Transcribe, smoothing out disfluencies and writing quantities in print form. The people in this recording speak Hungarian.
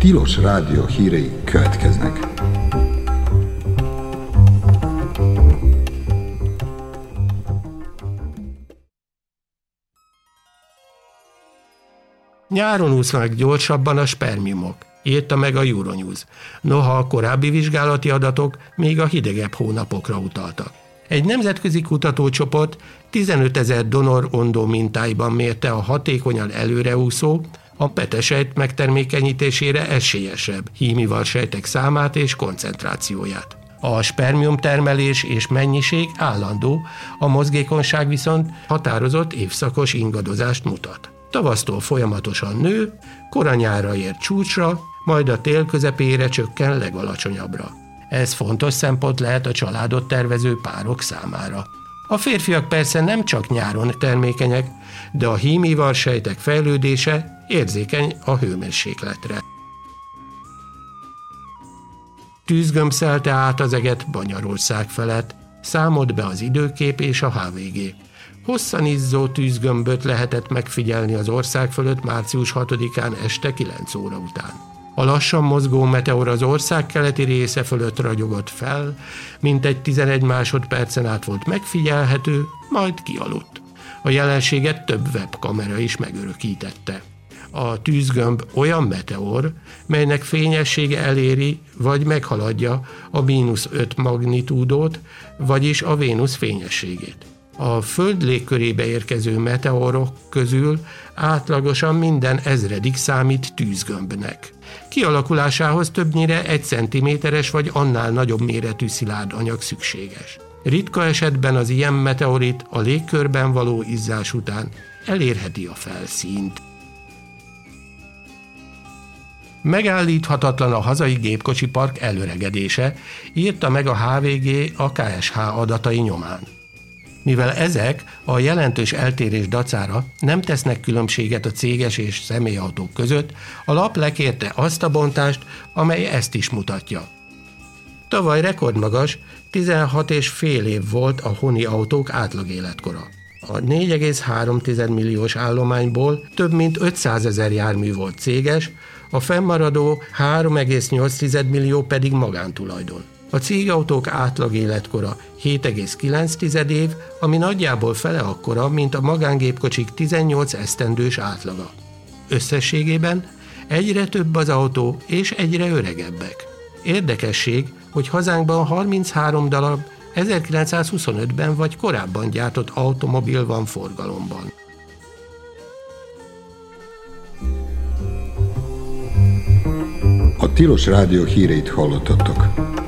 Tilos Rádió hírei következnek. Nyáron úsznak gyorsabban a spermiumok, írta meg a Euronews. Noha a korábbi vizsgálati adatok még a hidegebb hónapokra utaltak. Egy nemzetközi kutatócsoport 15 000 donor ondó mintáiban mérte a hatékonyan előreúszó, a petesejt megtermékenyítésére esélyesebb hímival sejtek számát és koncentrációját. A spermium termelés és mennyiség állandó, a mozgékonyság viszont határozott évszakos ingadozást mutat. Tavasztól folyamatosan nő, kora nyárra ér csúcsra, majd a tél közepére csökken legalacsonyabbra. Ez fontos szempont lehet a családot tervező párok számára. A férfiak persze nem csak nyáron termékenyek, de a hímival sejtek fejlődése érzékeny a hőmérsékletre. Tűzgömb szelte át az eget Banyarország felett, számolt be az időkép és a HVG. Hosszan izzó tűzgömböt lehetett megfigyelni az ország fölött március 6-án este 9 óra után. A lassan mozgó meteor az ország keleti része fölött ragyogott fel, mintegy 11 másodpercen át volt megfigyelhető, majd kialudt. A jelenséget több webkamera is megörökítette. A tűzgömb olyan meteor, melynek fényessége eléri vagy meghaladja a -5 magnitúdót, vagyis a Vénusz fényességét. A Föld légkörébe érkező meteorok közül átlagosan minden ezredik számít tűzgömbnek. Kialakulásához többnyire 1 cm-es vagy annál nagyobb méretű szilárd anyag szükséges. Ritka esetben az ilyen meteorit a légkörben való izzás után elérheti a felszínt. Megállíthatatlan a hazai gépkocsipark elöregedése, írta meg a HVG a KSH adatai nyomán. Mivel ezek a jelentős eltérés dacára nem tesznek különbséget a céges és személyautók között, a lap lekérte azt a bontást, amely ezt is mutatja. Tavaly rekordmagas, 16,5 év volt a honi autók átlagéletkora. A 4,3 milliós állományból több mint 500 000 jármű volt céges, a fennmaradó 3,8 millió pedig magántulajdon. A cégautók átlag életkora 7,9 év, ami nagyjából fele akkora, mint a magángépkocsik 18 esztendős átlaga. Összességében egyre több az autó, és egyre öregebbek. Érdekesség, hogy hazánkban 33 darab 1925-ben vagy korábban gyártott automobil van forgalomban. A Tilos Rádió híreit hallottatok.